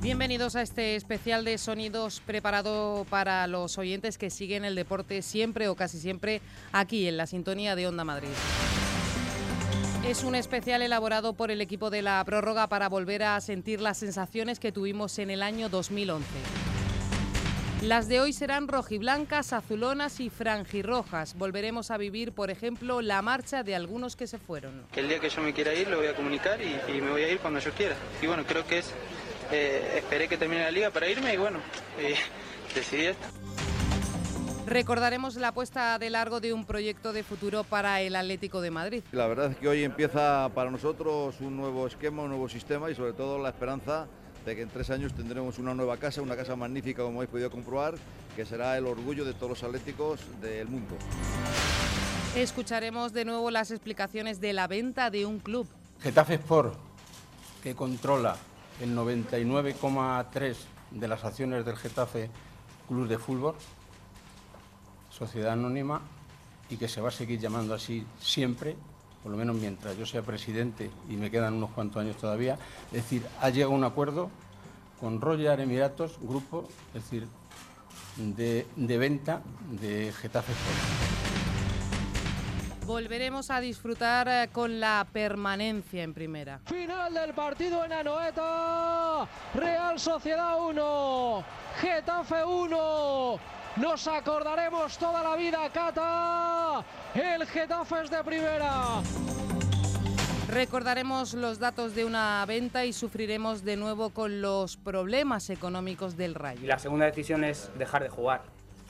Bienvenidos a este especial de sonidos preparado para los oyentes que siguen el deporte siempre o casi siempre aquí en la sintonía de Onda Madrid. Es un especial elaborado por el equipo de la prórroga para volver a sentir las sensaciones que tuvimos en el año 2011. Las de hoy serán rojiblancas, azulonas y franjirrojas. Volveremos a vivir, por ejemplo, la marcha de algunos que se fueron. El día que yo me quiera ir lo voy a comunicar y me voy a ir cuando yo quiera. Y bueno, creo que esperé que termine la liga para irme y bueno, decidí esto. Recordaremos la puesta de largo de un proyecto de futuro para el Atlético de Madrid. La verdad es que hoy empieza para nosotros un nuevo esquema, un nuevo sistema y sobre todo la esperanza de que en 3 años tendremos una nueva casa, una casa magnífica como habéis podido comprobar, que será el orgullo de todos los atléticos del mundo. Escucharemos de nuevo las explicaciones de la venta de un club. Getafe Sport, que controla el 99,3% de las acciones del Getafe Club de Fútbol, sociedad anónima, y que se va a seguir llamando así siempre, por lo menos mientras yo sea presidente y me quedan unos cuantos años todavía. Es decir, ha llegado a un acuerdo con Royal Emiratos, grupo, es decir, de venta de Getafe Sport. Volveremos a disfrutar con la permanencia en primera. Final del partido en Anoeta. Real Sociedad 1, Getafe 1. Nos acordaremos toda la vida, Cata. El Getafe es de primera. Recordaremos los datos de una venta y sufriremos de nuevo con los problemas económicos del Rayo. La segunda decisión es dejar de jugar.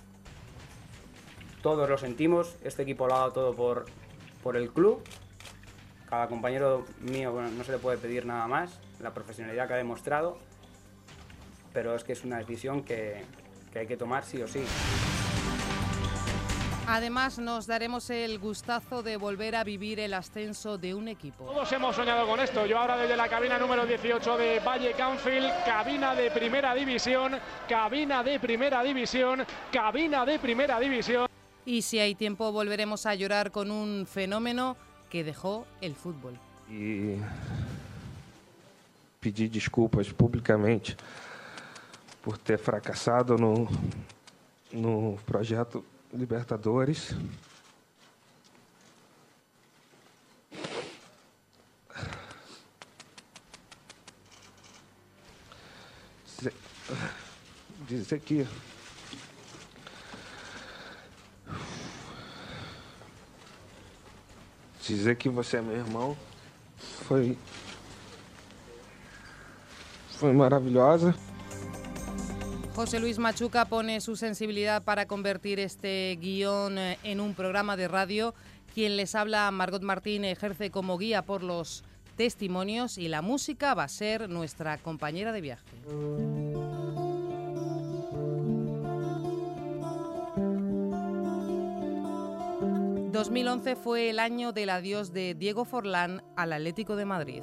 Todos lo sentimos, este equipo lo ha dado todo por el club. Cada compañero mío, bueno, no se le puede pedir nada más, la profesionalidad que ha demostrado, pero es que es una decisión que hay que tomar sí o sí. Además, nos daremos el gustazo de volver a vivir el ascenso de un equipo. Todos hemos soñado con esto. Yo ahora desde la cabina número 18 de Valle Canfield, cabina de primera división, cabina de primera división, cabina de primera división. Y si hay tiempo, volveremos a llorar con un fenómeno que dejó el fútbol. E pedir desculpas publicamente por ter fracassado no projeto Libertadores. Dizer que você é meu irmão foi maravillosa. José Luis Machuca pone su sensibilidad para convertir este guión en un programa de radio. Quien les habla, Margot Martín, ejerce como guía por los testimonios y la música va a ser nuestra compañera de viaje. 2011 fue el año del adiós de Diego Forlán al Atlético de Madrid.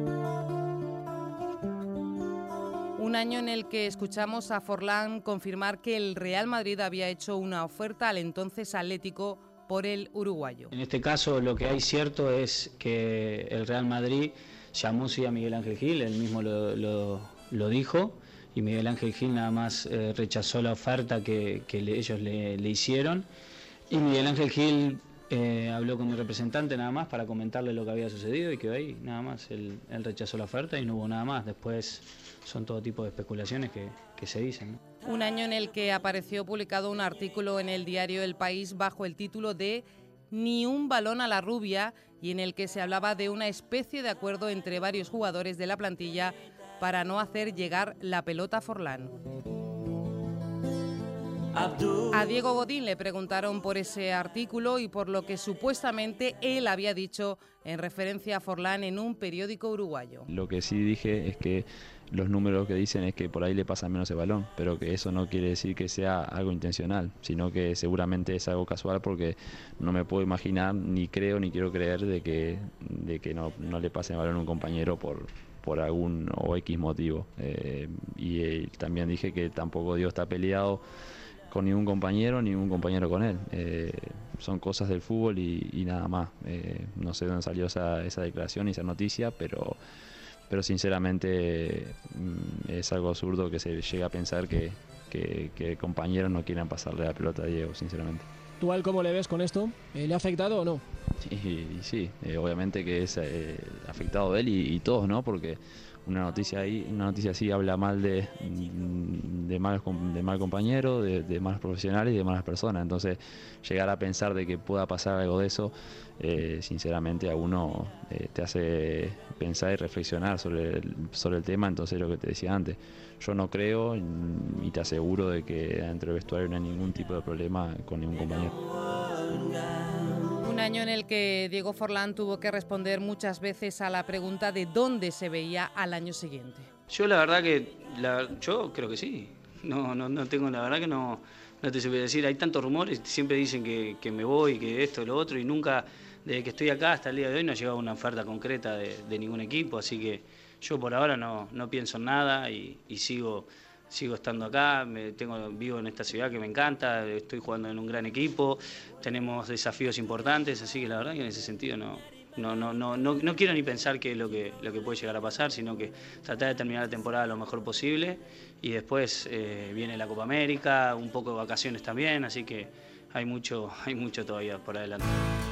Un año en el que escuchamos a Forlán confirmar que el Real Madrid había hecho una oferta al entonces Atlético por el uruguayo. En este caso lo que hay cierto es que el Real Madrid llamó sí a Miguel Ángel Gil, él mismo lo dijo, y Miguel Ángel Gil nada más rechazó la oferta que ellos le hicieron, y Miguel Ángel Gil habló con mi representante nada más para comentarle lo que había sucedido y que ahí nada más él rechazó la oferta y no hubo nada más. Después son todo tipo de especulaciones que se dicen, ¿no? Un año en el que apareció publicado un artículo en el diario El País bajo el título de Ni un balón a la rubia y en el que se hablaba de una especie de acuerdo entre varios jugadores de la plantilla para no hacer llegar la pelota a Forlán. A Diego Godín le preguntaron por ese artículo y por lo que supuestamente él había dicho en referencia a Forlán en un periódico uruguayo. Lo que sí dije es que los números que dicen es que por ahí le pasan menos el balón, pero que eso no quiere decir que sea algo intencional, sino que seguramente es algo casual porque no me puedo imaginar, ni creo ni quiero creer de que no le pase el balón a un compañero por algún o X motivo. Y también dije que tampoco Diego está peleado con ningún compañero con él. Son cosas del fútbol y nada más. No sé dónde salió esa declaración y esa noticia, pero pero sinceramente es algo absurdo que se llegue a pensar que compañeros no quieran pasarle la pelota a Diego, sinceramente. ¿Tú a él cómo le ves con esto? ¿Le ha afectado o no? Sí, obviamente que es afectado él y todos, ¿no? Porque una noticia así habla mal de mal compañero, de malos profesionales y de malas personas. Entonces, llegar a pensar de que pueda pasar algo de eso, sinceramente a uno te hace pensar y reflexionar sobre el tema. Entonces, lo que te decía antes, yo no creo y te aseguro de que dentro del vestuario no hay ningún tipo de problema con ningún compañero. Un año en el que Diego Forlán tuvo que responder muchas veces a la pregunta de dónde se veía al año siguiente. Yo la verdad que, yo creo que sí. No tengo, la verdad que no te sé decir. Hay tantos rumores, siempre dicen que me voy, que esto, lo otro, y nunca, desde que estoy acá hasta el día de hoy, no ha llegado una oferta concreta de ningún equipo, así que yo por ahora no pienso en nada y sigo estando acá, vivo en esta ciudad que me encanta, estoy jugando en un gran equipo, tenemos desafíos importantes, así que la verdad que en ese sentido no quiero ni pensar qué es lo que puede llegar a pasar, sino que tratar de terminar la temporada lo mejor posible y después viene la Copa América, un poco de vacaciones también, así que hay mucho todavía por adelante.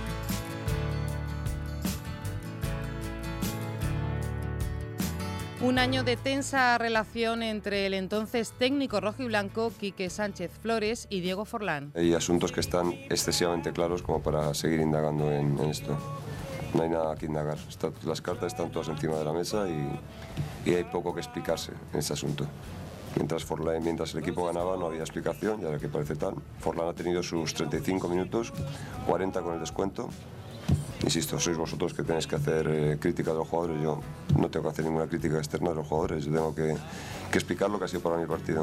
Un año de tensa relación entre el entonces técnico rojiblanco Quique Sánchez Flores y Diego Forlán. Hay asuntos que están excesivamente claros como para seguir indagando en esto. No hay nada que indagar. Las cartas están todas encima de la mesa y hay poco que explicarse en ese asunto. Mientras el equipo ganaba no había explicación y ahora que parece tal. Forlán ha tenido sus 35 minutos, 40 con el descuento. Insisto, sois vosotros que tenéis que hacer crítica de los jugadores. Yo no tengo que hacer ninguna crítica externa de los jugadores. Yo tengo que explicar lo que ha sido para mi partido.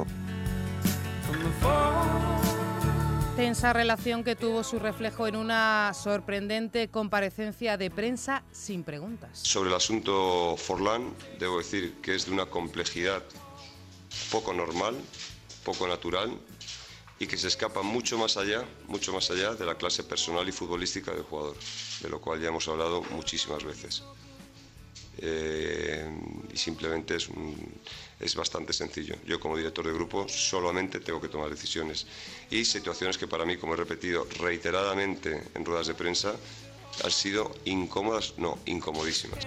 Tensa relación que tuvo su reflejo en una sorprendente comparecencia de prensa sin preguntas. Sobre el asunto Forlán, debo decir que es de una complejidad poco normal, poco natural, y que se escapa mucho más allá de la clase personal y futbolística del jugador, de lo cual ya hemos hablado muchísimas veces. Y simplemente es bastante sencillo. Yo como director de grupo solamente tengo que tomar decisiones y situaciones que para mí, como he repetido reiteradamente en ruedas de prensa, han sido incómodas, no, incomodísimas.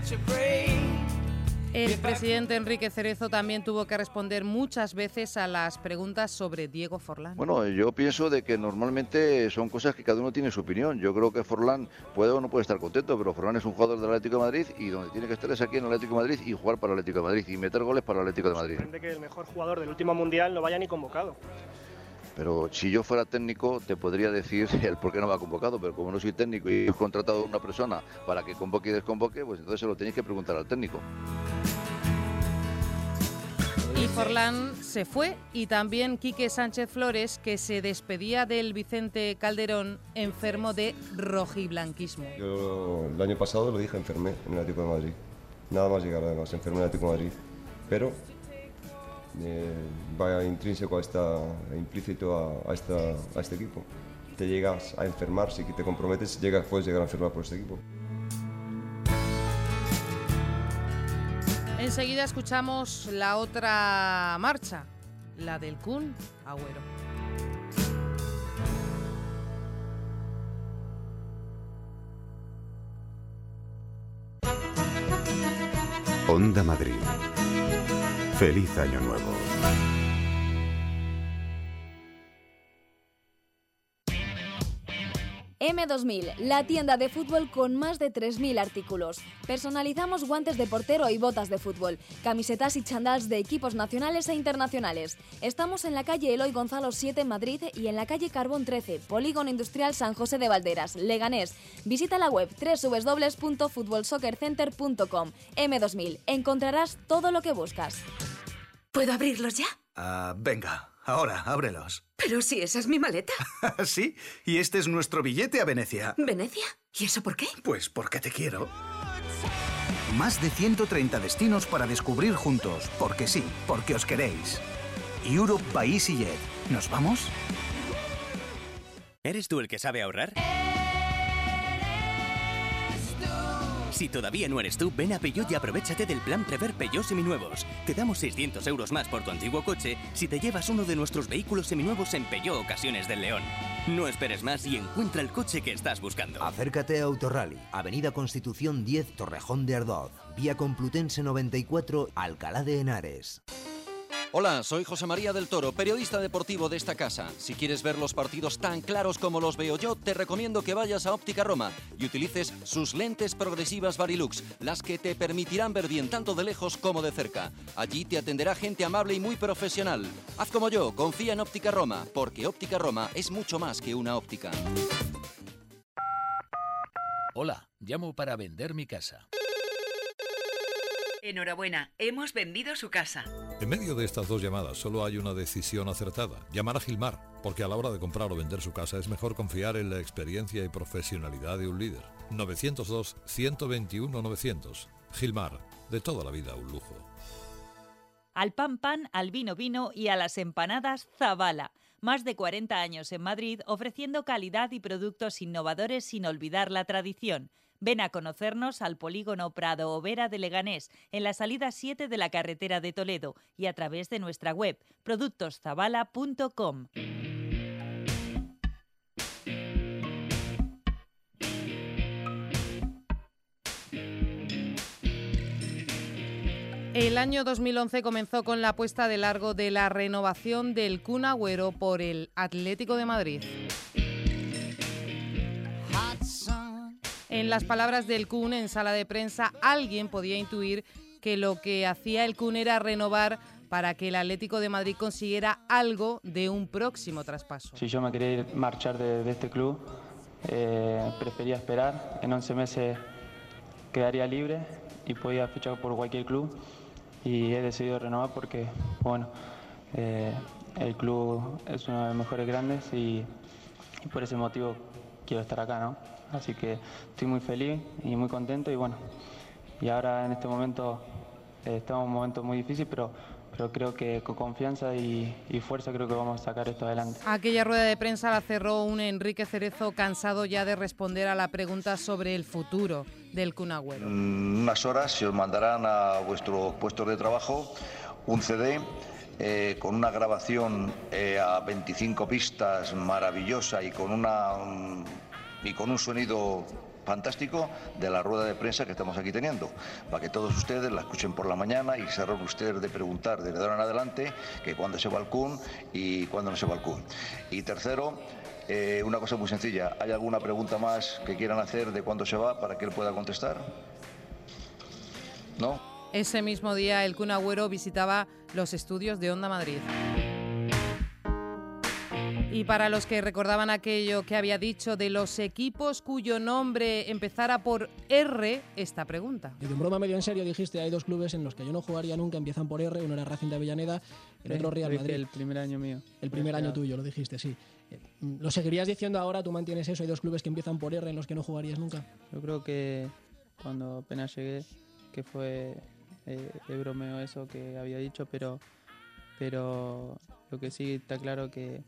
El presidente Enrique Cerezo también tuvo que responder muchas veces a las preguntas sobre Diego Forlán. Bueno, yo pienso de que normalmente son cosas que cada uno tiene su opinión. Yo creo que Forlán puede o no puede estar contento, pero Forlán es un jugador del Atlético de Madrid y donde tiene que estar es aquí en el Atlético de Madrid y jugar para el Atlético de Madrid y meter goles para el Atlético de Madrid. Sorprende que el mejor jugador del último Mundial no vaya ni convocado. Pero si yo fuera técnico te podría decir el por qué no va convocado, pero como no soy técnico y he contratado a una persona para que convoque y desconvoque, pues entonces se lo tenéis que preguntar al técnico. Y Forlán se fue y también Quique Sánchez Flores, que se despedía del Vicente Calderón enfermo de rojiblanquismo. Yo el año pasado lo dije, enfermé en el Atlético de Madrid. Nada más llegar, además, enfermé en el Atlético de Madrid. Pero va intrínseco implícito a este equipo. Te llegas a enfermar, si te comprometes, puedes llegar a enfermar por este equipo. Enseguida escuchamos la otra marcha, la del Kun Agüero. Onda Madrid. Feliz Año Nuevo. M2000, la tienda de fútbol con más de 3.000 artículos. Personalizamos guantes de portero y botas de fútbol, camisetas y chandals de equipos nacionales e internacionales. Estamos en la calle Eloy Gonzalo 7 en Madrid y en la calle Carbón 13, Polígono Industrial San José de Valderas, Leganés. Visita la web www.futbolsoccercenter.com. M2000, encontrarás todo lo que buscas. ¿Puedo abrirlos ya? Venga, ahora, ábrelos. Pero si esa es mi maleta. Sí, y este es nuestro billete a Venecia. ¿Venecia? ¿Y eso por qué? Pues porque te quiero. Más de 130 destinos para descubrir juntos. Porque sí, porque os queréis. Europe by EasyJet. ¿Nos vamos? ¿Eres tú el que sabe ahorrar? Si todavía no eres tú, ven a Peugeot y aprovéchate del plan Prever Peugeot seminuevos. Te damos 600 euros más por tu antiguo coche si te llevas uno de nuestros vehículos seminuevos en Peugeot Ocasiones del León. No esperes más y encuentra el coche que estás buscando. Acércate a Autorally, Avenida Constitución 10, Torrejón de Ardoz, Vía Complutense 94, Alcalá de Henares. Hola, soy José María del Toro, periodista deportivo de esta casa. Si quieres ver los partidos tan claros como los veo yo, te recomiendo que vayas a Óptica Roma y utilices sus lentes progresivas Varilux, las que te permitirán ver bien tanto de lejos como de cerca. Allí te atenderá gente amable y muy profesional. Haz como yo, confía en Óptica Roma, porque Óptica Roma es mucho más que una óptica. Hola, llamo para vender mi casa. Enhorabuena, hemos vendido su casa. En medio de estas dos llamadas solo hay una decisión acertada: llamar a Gilmar, porque a la hora de comprar o vender su casa es mejor confiar en la experiencia y profesionalidad de un líder. 902-121-900. Gilmar, de toda la vida un lujo. Al pan pan, al vino vino y a las empanadas Zabala. Más de 40 años en Madrid ofreciendo calidad y productos innovadores sin olvidar la tradición. Ven a conocernos al polígono Prado Overa de Leganés, en la salida 7 de la carretera de Toledo y a través de nuestra web productoszabala.com. El año 2011 comenzó con la puesta de largo de la renovación del Kun Agüero por el Atlético de Madrid. En las palabras del Kun en sala de prensa, alguien podía intuir que lo que hacía el Kun era renovar para que el Atlético de Madrid consiguiera algo de un próximo traspaso. Si yo me quería marchar de este club, prefería esperar. En 11 meses quedaría libre y podía fichar por cualquier club. Y he decidido renovar porque, bueno, el club es uno de los mejores grandes y por ese motivo quiero estar acá, ¿no? Así que estoy muy feliz y muy contento y bueno, y ahora en este momento estamos en un momento muy difícil, pero creo que con confianza y fuerza creo que vamos a sacar esto adelante. Aquella rueda de prensa la cerró un Enrique Cerezo cansado ya de responder a la pregunta sobre el futuro del Kun Agüero. En unas horas se os mandarán a vuestros puestos de trabajo un CD con una grabación a 25 pistas maravillosa y con un sonido fantástico de la rueda de prensa que estamos aquí teniendo, para que todos ustedes la escuchen por la mañana y se ahorren ustedes de preguntar desde ahora en adelante que cuándo se va el Kun y cuándo no se va el Kun. Y tercero, una cosa muy sencilla: ¿hay alguna pregunta más que quieran hacer de cuándo se va para que él pueda contestar? ¿No? Ese mismo día el Kun Agüero visitaba los estudios de Onda Madrid. Y para los que recordaban aquello que había dicho de los equipos cuyo nombre empezara por R, esta pregunta. Y de broma medio en serio dijiste: hay dos clubes en los que yo no jugaría nunca, empiezan por R, uno era Racing de Avellaneda, el otro Real Madrid. El primer año mío. El primer año tuyo, lo dijiste, sí. ¿Lo seguirías diciendo ahora? ¿Tú mantienes eso? ¿Hay dos clubes que empiezan por R en los que no jugarías nunca? Yo creo que cuando apenas llegué, que fue de bromeo eso que había dicho, pero lo que sí está claro que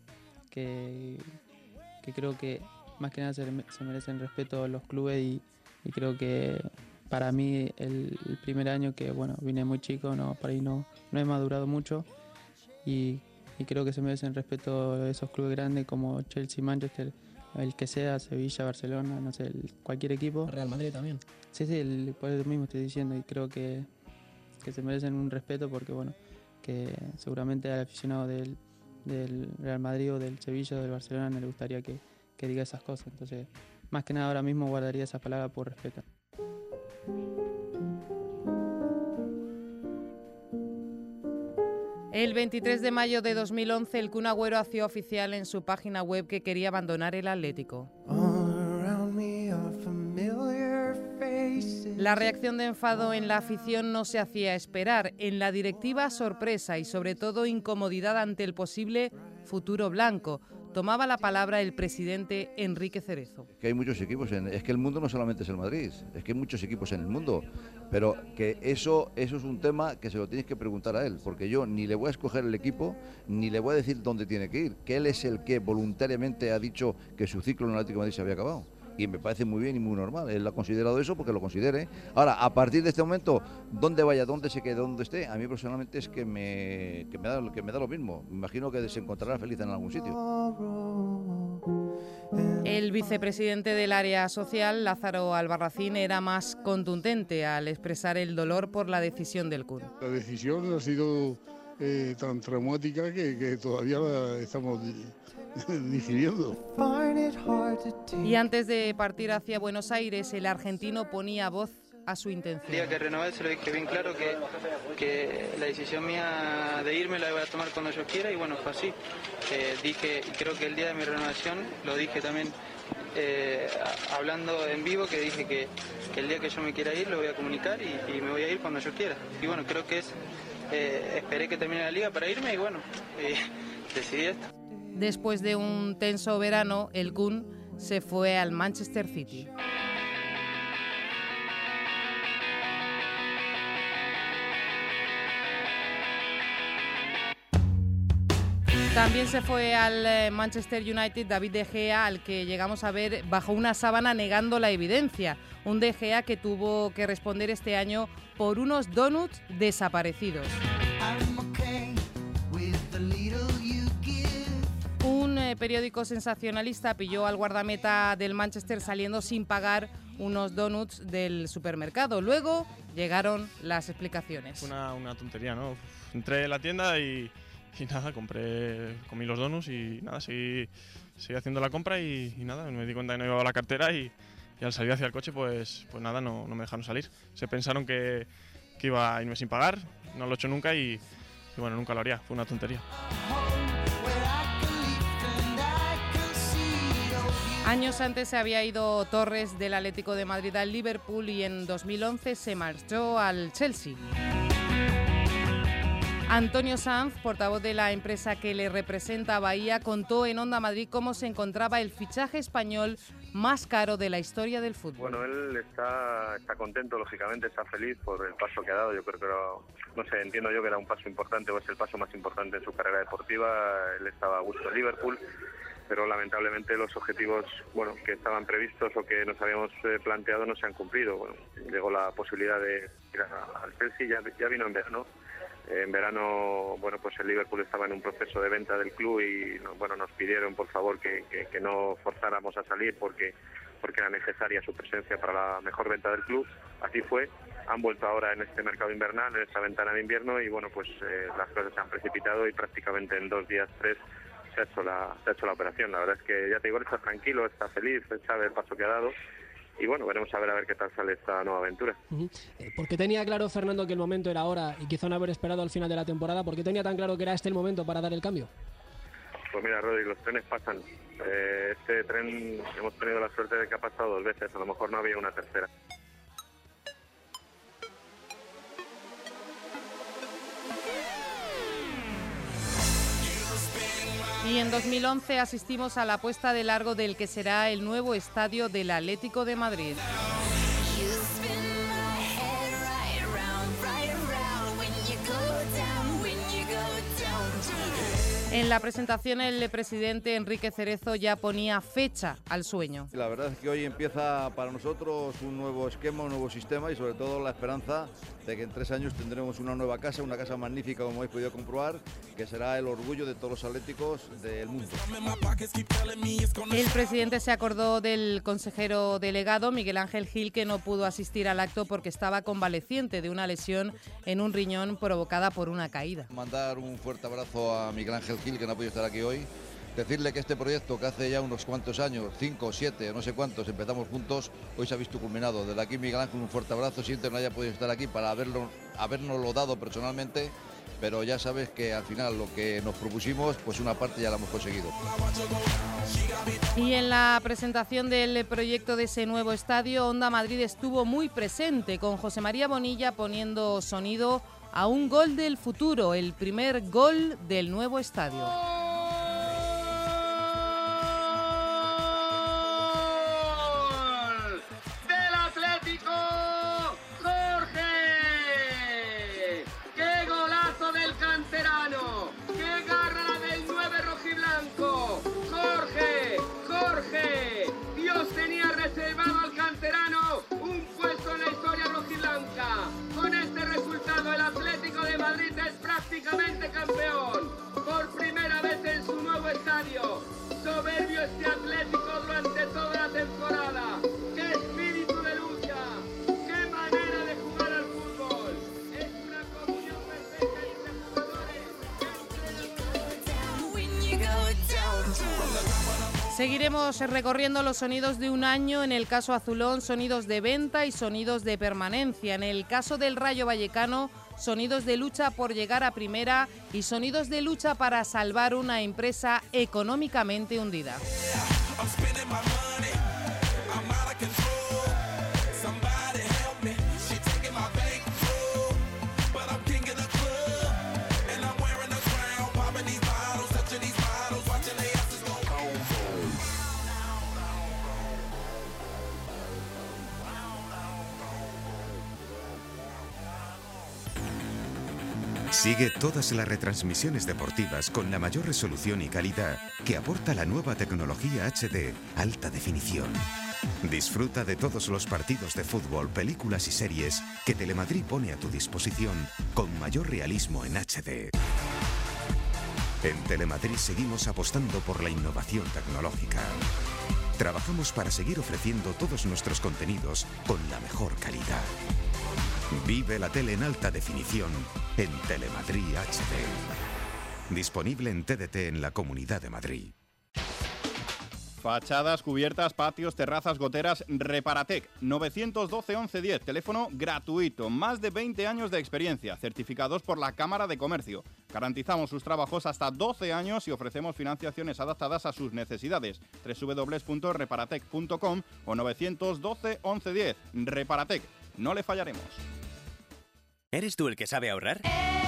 creo que más que nada se merecen respeto los clubes y creo que para mí el primer año que bueno vine muy chico, por ahí no he madurado mucho y creo que se merecen respeto esos clubes grandes como Chelsea, Manchester, el que sea, Sevilla, Barcelona, no sé, cualquier equipo. Real Madrid también. Sí, por eso mismo estoy diciendo y creo que se merecen un respeto porque bueno, que seguramente al aficionado del Real Madrid o del Sevilla o del Barcelona no le gustaría que diga esas cosas. Entonces, más que nada ahora mismo guardaría esa palabra por respeto. El 23 de mayo de 2011 el Kun Agüero hacía oficial en su página web que quería abandonar el Atlético. La reacción de enfado en la afición no se hacía esperar. En la directiva, sorpresa y sobre todo incomodidad ante el posible futuro blanco. Tomaba la palabra el presidente Enrique Cerezo. Que hay muchos equipos, es que el mundo no solamente es el Madrid, es que hay muchos equipos en el mundo, pero que eso es un tema que se lo tienes que preguntar a él, porque yo ni le voy a escoger el equipo, ni le voy a decir dónde tiene que ir, que él es el que voluntariamente ha dicho que su ciclo en el Atlético de Madrid se había acabado. y me parece muy bien y muy normal. Él ha considerado eso porque lo considere. Ahora, a partir de este momento, dónde vaya, dónde se quede, dónde esté, a mí personalmente es que me da lo mismo. Me imagino que se encontrará feliz en algún sitio. El vicepresidente del área social, Lázaro Albarracín, era más contundente al expresar el dolor por la decisión del Kun. La decisión ha sido tan traumática que todavía la estamos digiriendo. Y antes de partir hacia Buenos Aires, el argentino ponía voz a su intención. El día que renové se lo dije bien claro que la decisión mía de irme la iba a tomar cuando yo quiera y bueno, fue así. Dije, y creo que el día de mi renovación lo dije también hablando en vivo, que dije que el día que yo me quiera ir lo voy a comunicar y me voy a ir cuando yo quiera. Y bueno, creo que esperé que termine la liga para irme y bueno, decidí esto. Después de un tenso verano, el Kun se fue al Manchester City. También se fue al Manchester United David De Gea, al que llegamos a ver bajo una sábana negando la evidencia. Un De Gea que tuvo que responder este año por unos donuts desaparecidos. Un periódico sensacionalista pilló al guardameta del Manchester saliendo sin pagar unos donuts del supermercado. Luego llegaron las explicaciones. Una tontería, ¿no? Entré en la tienda y nada, comí los donuts y nada, seguí haciendo la compra y nada, me di cuenta que no llevaba la cartera y al salir hacia el coche pues nada, no me dejaron salir. Se pensaron que iba a irme sin pagar, no lo he hecho nunca y bueno, nunca lo haría, fue una tontería. Años antes se había ido Torres del Atlético de Madrid al Liverpool y en 2011 se marchó al Chelsea. Antonio Sanz, portavoz de la empresa que le representa a Bahía, contó en Onda Madrid cómo se encontraba el fichaje español más caro de la historia del fútbol. Bueno, él está contento, lógicamente, está feliz por el paso que ha dado. Yo creo que, no sé, entiendo yo que era un paso importante o es el paso más importante en su carrera deportiva. Él estaba a gusto en Liverpool, pero lamentablemente los objetivos que estaban previstos o que nos habíamos planteado no se han cumplido. Bueno, llegó la posibilidad de ir al Chelsea, ya vino en verano. En verano, pues el Liverpool estaba en un proceso de venta del club y nos pidieron por favor que no forzáramos a salir porque era necesaria su presencia para la mejor venta del club. Así fue. Han vuelto ahora en este mercado invernal, en esta ventana de invierno y las cosas se han precipitado y prácticamente en 2 días, 3 se ha hecho la operación. La verdad es que ya te digo, él está tranquilo, está feliz, él sabe el paso que ha dado. Y bueno, veremos a ver qué tal sale esta nueva aventura. ¿Por qué tenía claro Fernando que el momento era ahora y quizá no haber esperado al final de la temporada? ¿Por qué tenía tan claro que era este el momento para dar el cambio? Pues mira, Rodri, los trenes pasan. Este tren hemos tenido la suerte de que ha pasado 2 veces, a lo mejor no había una tercera. Y en 2011 asistimos a la puesta de largo del que será el nuevo estadio del Atlético de Madrid. En la presentación el presidente Enrique Cerezo ya ponía fecha al sueño. La verdad es que hoy empieza para nosotros un nuevo esquema, un nuevo sistema y sobre todo la esperanza de que en 3 años tendremos una nueva casa, una casa magnífica como habéis podido comprobar, que será el orgullo de todos los atléticos del mundo. El presidente se acordó del consejero delegado Miguel Ángel Gil, que no pudo asistir al acto porque estaba convaleciente de una lesión en un riñón provocada por una caída. Mandar un fuerte abrazo a Miguel Ángel Gil, que no ha podido estar aquí hoy. Decirle que este proyecto, que hace ya unos cuantos años, 5 o 7, no sé cuántos, empezamos juntos, hoy se ha visto culminado. Desde aquí, Miguel Ángel, un fuerte abrazo. Siento que no haya podido estar aquí para habernoslo dado personalmente, pero ya sabes que al final lo que nos propusimos, pues una parte ya la hemos conseguido. Y en la presentación del proyecto de ese nuevo estadio, Onda Madrid estuvo muy presente, con José María Bonilla poniendo sonido a un gol del futuro, el primer gol del nuevo estadio. ¡Del Atlético! ¡Jorge! ¡Qué golazo del canterano! ¡Qué garra del 9 rojiblanco! ¡Jorge! ¡Jorge! Dios tenía Seguiremos recorriendo los sonidos de un año, en el caso azulón, sonidos de venta y sonidos de permanencia. En el caso del Rayo Vallecano, sonidos de lucha por llegar a primera y sonidos de lucha para salvar una empresa económicamente hundida. Sigue todas las retransmisiones deportivas con la mayor resolución y calidad que aporta la nueva tecnología HD Alta Definición. Disfruta de todos los partidos de fútbol, películas y series que Telemadrid pone a tu disposición con mayor realismo en HD. En Telemadrid seguimos apostando por la innovación tecnológica. Trabajamos para seguir ofreciendo todos nuestros contenidos con la mejor calidad. Vive la tele en alta definición en Telemadrid HD. Disponible en TDT en la Comunidad de Madrid. Fachadas, cubiertas, patios, terrazas, goteras, Reparatec. 912 1110, teléfono gratuito. Más de 20 años de experiencia, certificados por la Cámara de Comercio. Garantizamos sus trabajos hasta 12 años y ofrecemos financiaciones adaptadas a sus necesidades. www.reparatec.com o 912 1110. Reparatec. No le fallaremos. ¿Eres tú el que sabe ahorrar?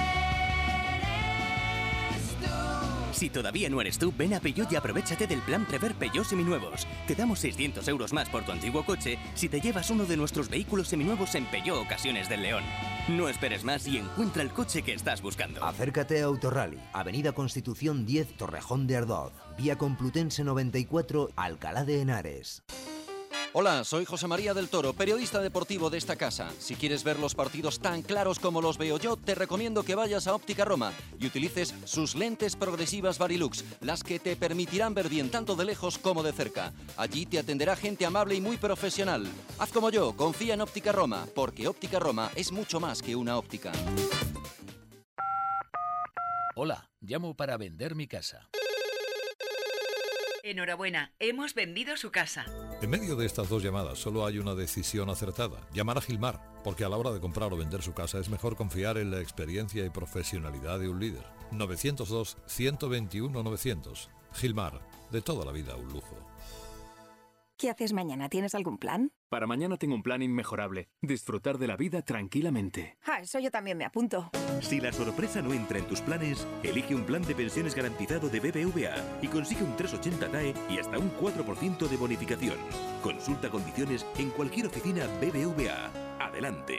Si todavía no eres tú, ven a Peugeot y aprovéchate del plan Prever Peugeot seminuevos. Te damos 600 euros más por tu antiguo coche si te llevas uno de nuestros vehículos seminuevos en Peugeot Ocasiones del León. No esperes más y encuentra el coche que estás buscando. Acércate a Autorally, Avenida Constitución 10, Torrejón de Ardoz, Vía Complutense 94, Alcalá de Henares. Hola, soy José María del Toro, periodista deportivo de esta casa. Si quieres ver los partidos tan claros como los veo yo, te recomiendo que vayas a Óptica Roma y utilices sus lentes progresivas Varilux, las que te permitirán ver bien tanto de lejos como de cerca. Allí te atenderá gente amable y muy profesional. Haz como yo, confía en Óptica Roma, porque Óptica Roma es mucho más que una óptica. Hola, llamo para vender mi casa. Enhorabuena, hemos vendido su casa. En medio de estas dos llamadas solo hay una decisión acertada. Llamar a Gilmar, porque a la hora de comprar o vender su casa es mejor confiar en la experiencia y profesionalidad de un líder. 902-121-900. Gilmar, de toda la vida un lujo. ¿Qué haces mañana? ¿Tienes algún plan? Para mañana tengo un plan inmejorable. Disfrutar de la vida tranquilamente. Eso yo también me apunto. Si la sorpresa no entra en tus planes, elige un plan de pensiones garantizado de BBVA y consigue un 380 TAE y hasta un 4% de bonificación. Consulta condiciones en cualquier oficina BBVA. Adelante.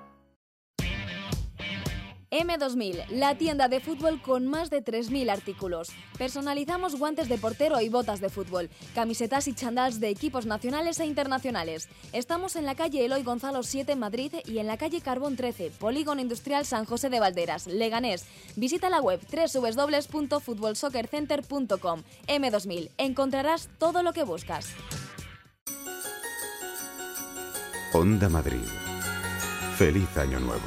M2000, la tienda de fútbol con más de 3.000 artículos. Personalizamos guantes de portero y botas de fútbol, camisetas y chandals de equipos nacionales e internacionales. Estamos en la calle Eloy Gonzalo 7 en Madrid y en la calle Carbón 13, Polígono Industrial San José de Valderas, Leganés. Visita la web www.futbolsoccercenter.com. M2000, encontrarás todo lo que buscas. Onda Madrid. Feliz Año Nuevo.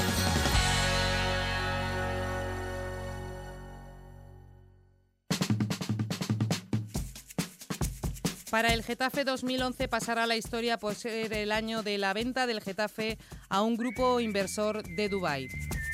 Para el Getafe 2011 pasará la historia por ser el año de la venta del Getafe a un grupo inversor de Dubái.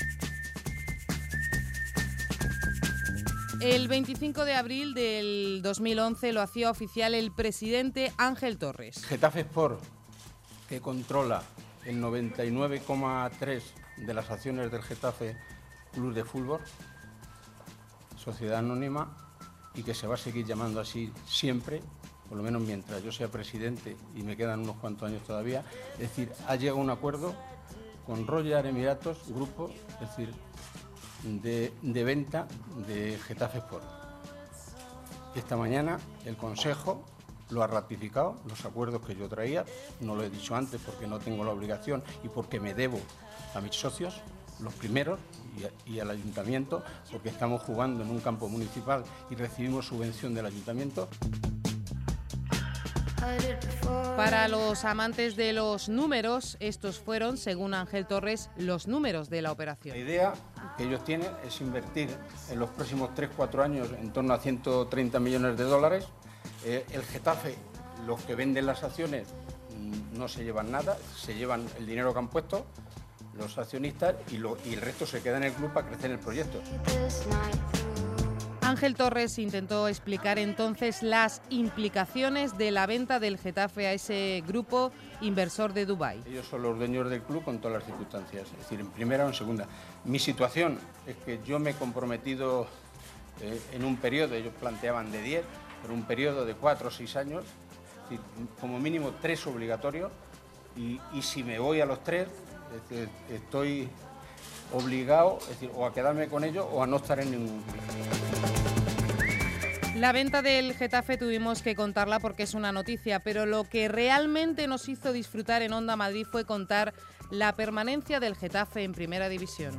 El 25 de abril del 2011 lo hacía oficial el presidente Ángel Torres. Getafe Sport, que controla el 99,3% de las acciones del Getafe Club de Fútbol, sociedad anónima, y que se va a seguir llamando así siempre, por lo menos mientras yo sea presidente y me quedan unos cuantos años todavía. Es decir, ha llegado a un acuerdo con Royal Emiratos, grupo, es decir, de venta de Getafe Sport. Esta mañana el Consejo lo ha ratificado, los acuerdos que yo traía, no lo he dicho antes porque no tengo la obligación y porque me debo a mis socios, los primeros, y al Ayuntamiento, porque estamos jugando en un campo municipal y recibimos subvención del Ayuntamiento. Para los amantes de los números, estos fueron, según Ángel Torres, los números de la operación. La idea que ellos tienen es invertir en los próximos 3-4 años en torno a 130 millones de dólares. El Getafe, los que venden las acciones no se llevan nada, se llevan el dinero que han puesto los accionistas y el resto se queda en el club para crecer el proyecto. Ángel Torres intentó explicar entonces las implicaciones de la venta del Getafe a ese grupo inversor de Dubái. Ellos son los dueños del club con todas las circunstancias, es decir, en primera o en segunda. Mi situación es que yo me he comprometido en un periodo, ellos planteaban de 10, pero un periodo de 4 o 6 años, es decir, como mínimo 3 obligatorios, y si me voy a los 3, estoy obligado, es decir, o a quedarme con ellos o a no estar en ningún club. La venta del Getafe tuvimos que contarla porque es una noticia, pero lo que realmente nos hizo disfrutar en Onda Madrid fue contar la permanencia del Getafe en Primera División.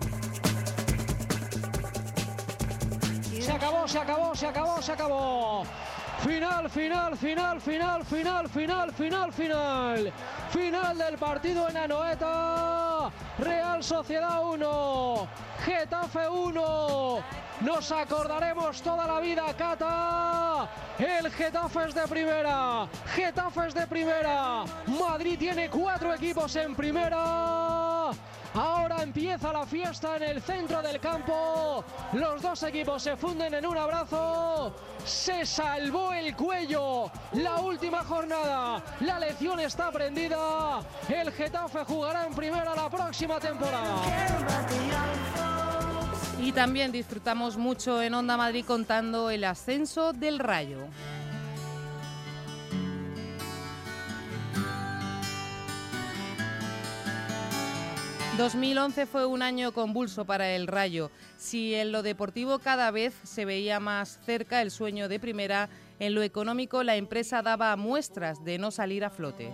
Se acabó, se acabó, se acabó, se acabó. Final, final, final, final, final, final, final, final. Final del partido en Anoeta. Real Sociedad 1, Getafe 1. Nos acordaremos toda la vida, Cata. El Getafe es de primera. Getafe es de primera. Madrid tiene 4 equipos en primera. Ahora empieza la fiesta en el centro del campo. Los dos equipos se funden en un abrazo. Se salvó el cuello. La última jornada. La lección está aprendida. El Getafe jugará en primera la próxima temporada. Y también disfrutamos mucho en Onda Madrid contando el ascenso del Rayo. ...2011 fue un año convulso para el Rayo. Si en lo deportivo cada vez se veía más cerca el sueño de primera, en lo económico la empresa daba muestras de no salir a flote.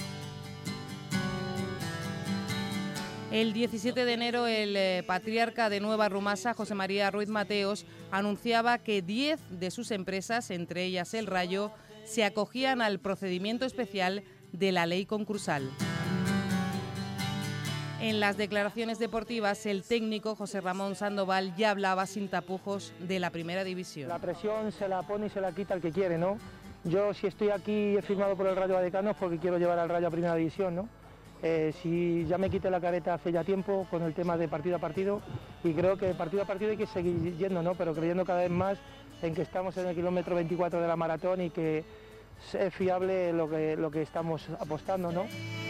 El 17 de enero el patriarca de Nueva Rumasa, José María Ruiz Mateos, anunciaba que 10 de sus empresas, entre ellas el Rayo, se acogían al procedimiento especial de la ley concursal. En las declaraciones deportivas, el técnico José Ramón Sandoval ya hablaba sin tapujos de la Primera División. La presión se la pone y se la quita el que quiere, ¿no? Yo, si estoy aquí y he firmado por el Rayo Vallecano es porque quiero llevar al Rayo a Primera División, ¿no? Si ya me quité la careta hace ya tiempo con el tema de partido a partido, y creo que partido a partido hay que seguir yendo, ¿no? Pero creyendo cada vez más en que estamos en el kilómetro 24 de la maratón y que es fiable lo que estamos apostando, ¿no?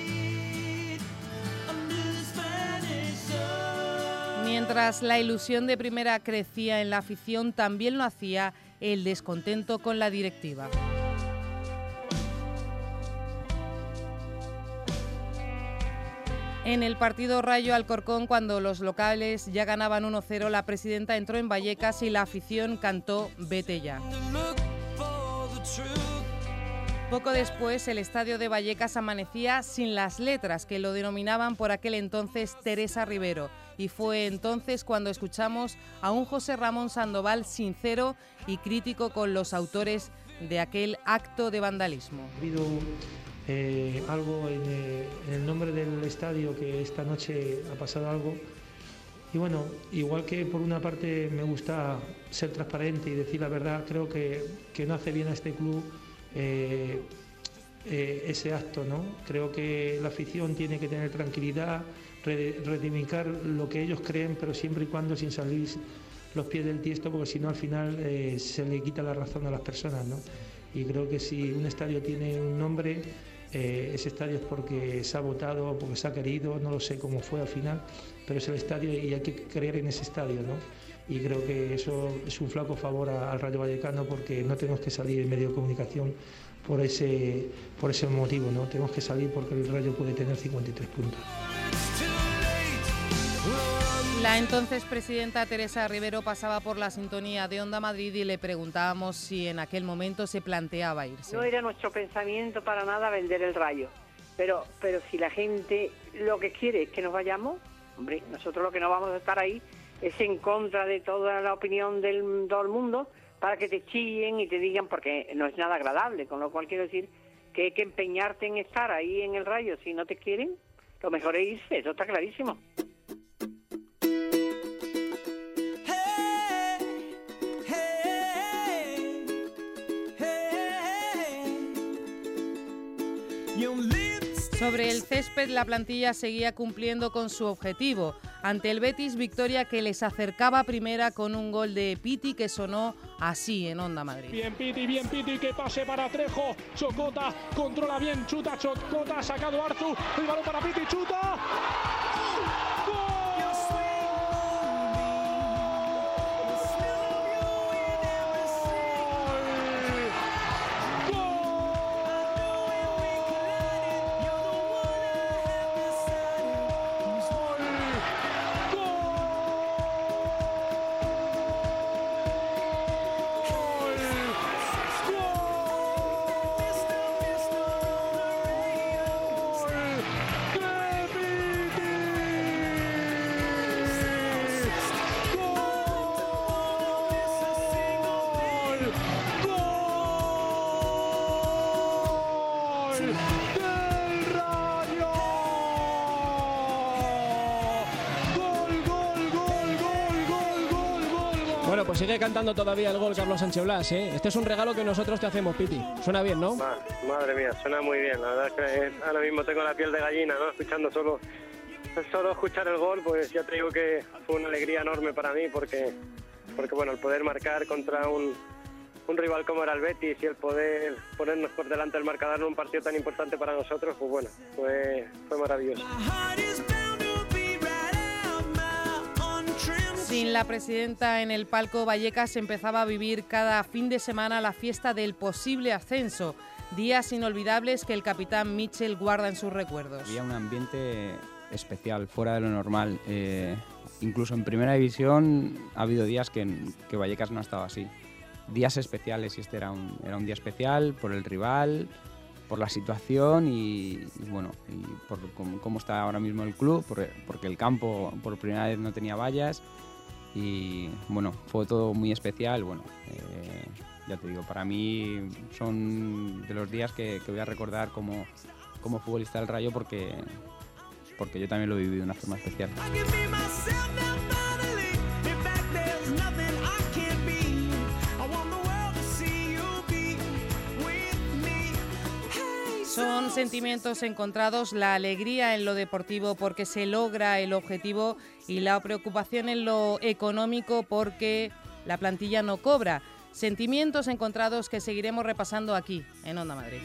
Mientras la ilusión de primera crecía en la afición, también lo hacía el descontento con la directiva. En el partido Rayo Alcorcón, cuando los locales ya ganaban 1-0, la presidenta entró en Vallecas y la afición cantó "Vete ya". Poco después, el estadio de Vallecas amanecía sin las letras que lo denominaban por aquel entonces Teresa Rivero. Y fue entonces cuando escuchamos a un José Ramón Sandoval sincero y crítico con los autores de aquel acto de vandalismo. Ha habido algo en el nombre del estadio, que esta noche ha pasado algo. Y bueno, igual que por una parte me gusta ser transparente y decir la verdad, creo que no hace bien a este club ese acto, ¿no? Creo que la afición tiene que tener tranquilidad, reivindicar lo que ellos creen, pero siempre y cuando sin salir los pies del tiesto, porque si no al final se le quita la razón a las personas, ¿no? Y creo que si un estadio tiene un nombre, ese estadio es porque se ha votado, porque se ha querido, no lo sé cómo fue al final, pero es el estadio y hay que creer en ese estadio, ¿no? Y creo que eso es un flaco favor al Rayo Vallecano, porque no tenemos que salir en medio de comunicación por ese motivo, ¿no? Tenemos que salir porque el Rayo puede tener 53 puntos. La entonces presidenta Teresa Rivero pasaba por la sintonía de Onda Madrid y le preguntábamos si en aquel momento se planteaba irse. No era nuestro pensamiento para nada vender el Rayo, pero si la gente lo que quiere es que nos vayamos, hombre, nosotros lo que no vamos a estar ahí es en contra de toda la opinión de todo el mundo para que te chillen y te digan, porque no es nada agradable, con lo cual quiero decir que hay que empeñarte en estar ahí en el Rayo. Si no te quieren, lo mejor es irse, eso está clarísimo. Sobre el césped, la plantilla seguía cumpliendo con su objetivo. Ante el Betis, victoria que les acercaba a primera con un gol de Piti que sonó así en Onda Madrid. Bien Piti, que pase para Trejo. Chocota, controla bien, chuta Chocota, ha sacado Arzu. El balón para Piti, chuta. ¡Gol! Bueno, pues sigue cantando todavía el gol Carlos Sánchez Blas, ¿eh? Este es un regalo que nosotros te hacemos, Piti. Suena bien, ¿no? Madre mía, suena muy bien. La verdad es que ahora mismo tengo la piel de gallina, ¿no? Escuchando solo escuchar el gol, pues ya te digo que fue una alegría enorme para mí porque bueno, el poder marcar contra un rival como era el Betis y el poder ponernos por delante del marcador en un partido tan importante para nosotros, pues bueno, fue maravilloso. Sin la presidenta en el palco, Vallecas empezaba a vivir cada fin de semana la fiesta del posible ascenso. Días inolvidables que el capitán Michel guarda en sus recuerdos. Había un ambiente especial, fuera de lo normal. Incluso en primera división ha habido días que Vallecas no ha estado así. Días especiales, y este era un día especial por el rival, por la situación y bueno, y por cómo está ahora mismo el club, porque el campo por primera vez no tenía vallas. Y bueno, fue todo muy especial. Bueno, ya te digo, para mí son de los días que voy a recordar como futbolista del Rayo porque yo también lo he vivido de una forma especial. Son sentimientos encontrados, la alegría en lo deportivo porque se logra el objetivo y la preocupación en lo económico porque la plantilla no cobra. Sentimientos encontrados que seguiremos repasando aquí en Onda Madrid.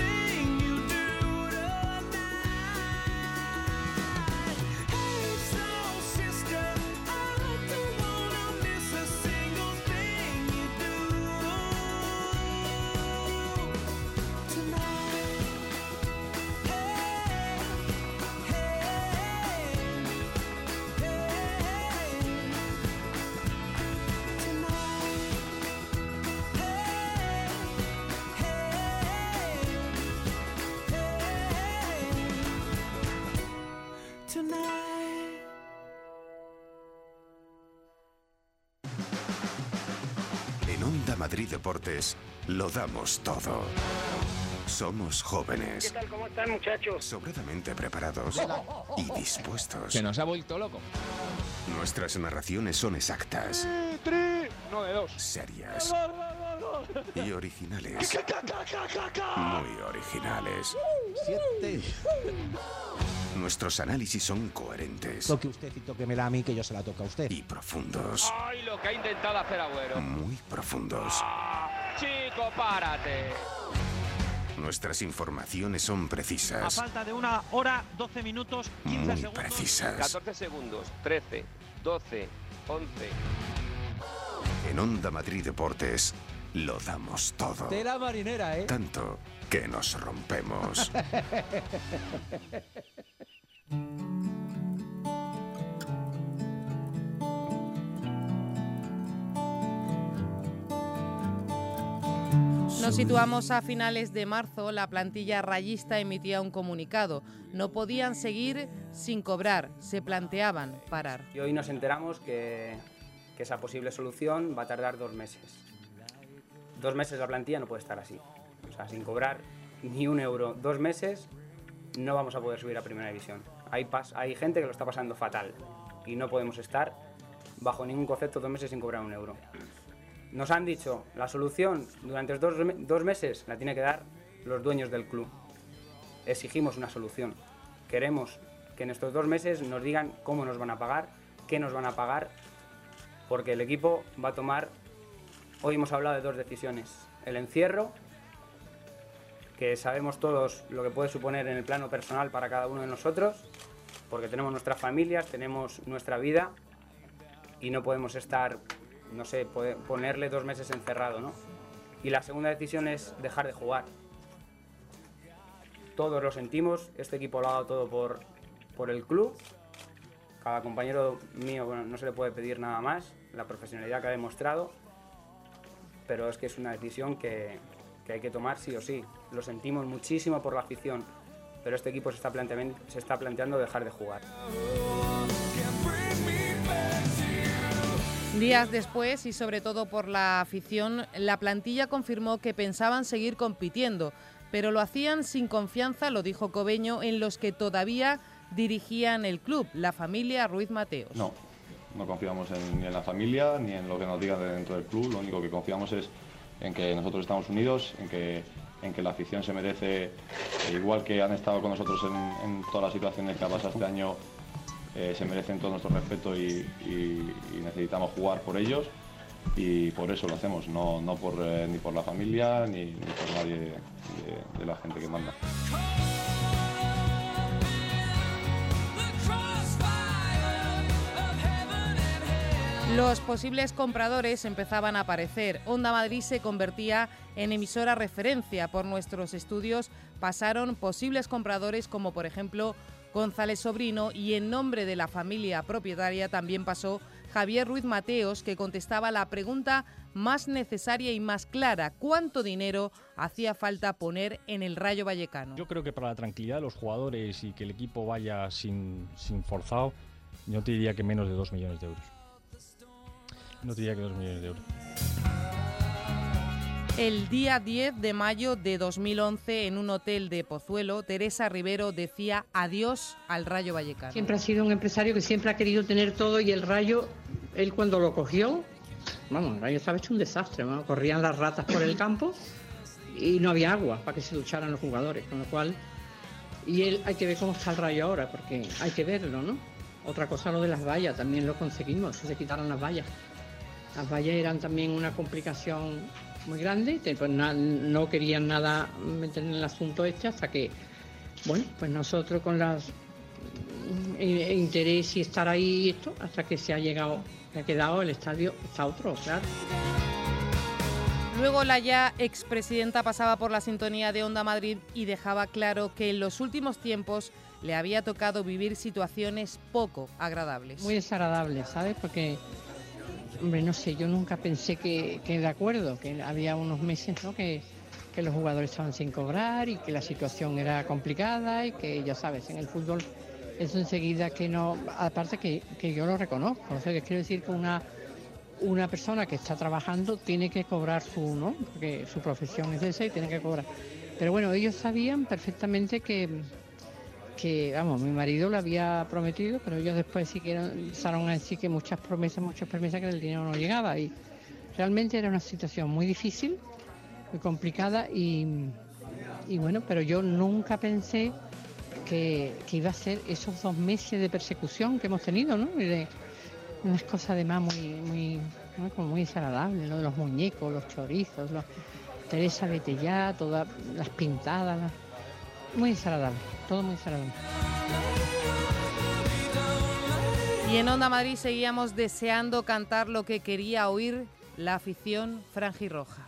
En Onda Madrid Deportes lo damos todo. Somos jóvenes. ¿Qué tal? ¿Cómo están, muchachos? Sobradamente preparados y dispuestos. Se nos ha vuelto loco. Nuestras narraciones son exactas, No de dos. serias y originales. Muy originales. 7. Nuestros análisis son coherentes Toque usted y tóquemela a mí, que yo se la toco a usted. y profundos. ¡Ay, lo que ha intentado hacer Agüero! Muy profundos. ¡Chico, párate! Nuestras informaciones son A precisas, falta de 1 hora, 12 minutos, 15 muy segundos. precisas. 14 segundos, 13, 12, 11. En Onda Madrid Deportes lo damos todo. Tela marinera, ¿eh? Tanto que nos rompemos. Nos situamos a finales de marzo. La plantilla rayista emitía un comunicado. No podían seguir sin cobrar. Se planteaban parar. Y hoy nos enteramos que esa posible solución va a tardar 2 meses. 2 meses la plantilla no puede estar así. O sea, sin cobrar ni un euro 2 meses no vamos a poder subir a Primera División. Hay gente que lo está pasando fatal y no podemos estar bajo ningún concepto 2 meses sin cobrar un euro. Nos han dicho, la solución durante los 2 meses la tiene que dar los dueños del club. exigimos una solución. Queremos que en estos 2 meses nos digan cómo nos van a pagar, qué nos van a pagar, porque el equipo va a tomar, hoy hemos hablado de 2 decisiones, el encierro, que sabemos todos lo que puede suponer en el plano personal para cada uno de nosotros, porque tenemos nuestras familias, tenemos nuestra vida y no podemos estar, no sé, ponerle 2 meses encerrado, ¿no? Y la segunda decisión es dejar de jugar. Todos lo sentimos, este equipo lo ha dado todo por el club. Cada compañero mío, bueno, no se le puede pedir nada más, la profesionalidad que ha demostrado, pero es que es una decisión que hay que tomar sí o sí. Lo sentimos muchísimo por la afición, pero este equipo se está planteando dejar de jugar. Días después, y sobre todo por la afición, la plantilla confirmó que pensaban seguir compitiendo, pero lo hacían sin confianza, lo dijo Cobeño, en los que todavía dirigían el club, la familia Ruiz Mateos. No confiamos ni en la familia ni en lo que nos digan de dentro del club. Lo único que confiamos es en que nosotros estamos unidos, en que la afición se merece, igual que han estado con nosotros en todas las situaciones que ha pasado este año, se merecen todo nuestro respeto y necesitamos jugar por ellos, y por eso lo hacemos, no ni por la familia ni por nadie de la gente que manda. Los posibles compradores empezaban a aparecer. Onda Madrid se convertía en emisora referencia. Por nuestros estudios pasaron posibles compradores como por ejemplo González Sobrino, y en nombre de la familia propietaria también pasó Javier Ruiz Mateos, que contestaba la pregunta más necesaria y más clara: ¿cuánto dinero hacía falta poner en el Rayo Vallecano? Yo creo que para la tranquilidad de los jugadores y que el equipo vaya sin forzado, yo te diría que menos de 2 millones de euros. No te diría que 2 millones de euros. El día 10 de mayo de 2011, en un hotel de Pozuelo, Teresa Rivero decía adiós al Rayo Vallecano. Siempre ha sido un empresario que siempre ha querido tener todo, y el Rayo, él cuando lo cogió, vamos, el Rayo estaba hecho un desastre, ¿no? Corrían las ratas por el campo y no había agua para que se ducharan los jugadores, con lo cual, y él, hay que ver cómo está el Rayo ahora, porque hay que verlo, ¿no? Otra cosa, lo de las vallas, también lo conseguimos, se quitaron las vallas. Las vallas eran también una complicación muy grande, pues no querían nada meter en el asunto hasta que, bueno, pues nosotros con las interés y estar ahí esto, hasta que se ha quedado el estadio, está otro, claro. Luego la ya expresidenta pasaba por la sintonía de Onda Madrid y dejaba claro que en los últimos tiempos le había tocado vivir situaciones poco agradables. Muy desagradables, ¿sabes? Porque, hombre, no sé, yo nunca pensé que de acuerdo, que había unos meses, ¿no?, que los jugadores estaban sin cobrar y que la situación era complicada y que, ya sabes, en el fútbol eso enseguida que no, aparte que yo lo reconozco, o sea, que quiero decir que una persona que está trabajando tiene que cobrar porque su profesión es esa y tiene que cobrar. Pero bueno, ellos sabían perfectamente que vamos, mi marido le había prometido, pero ellos después sí que empezaron a decir que muchas promesas, que el dinero no llegaba, y realmente era una situación muy difícil, muy complicada, y bueno, pero yo nunca pensé que iba a ser esos 2 meses de persecución que hemos tenido, ¿no? Y de unas cosas además muy desagradables, lo de los muñecos, los chorizos, Teresa vete ya, todas las pintadas, muy desagradable, todo muy desagradable. Y en Onda Madrid seguíamos deseando cantar lo que quería oír la afición franjirroja.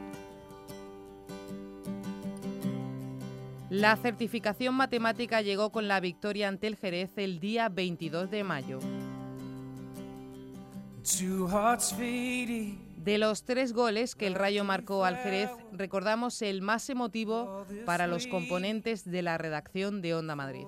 La certificación matemática llegó con la victoria ante el Jerez el día 22 de mayo. De los 3 goles que el Rayo marcó al Jerez, recordamos el más emotivo para los componentes de la redacción de Onda Madrid.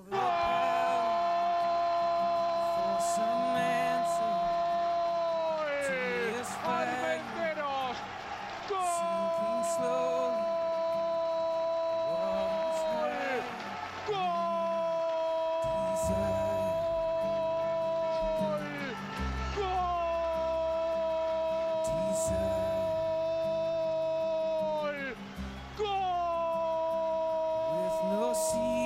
¡Gol!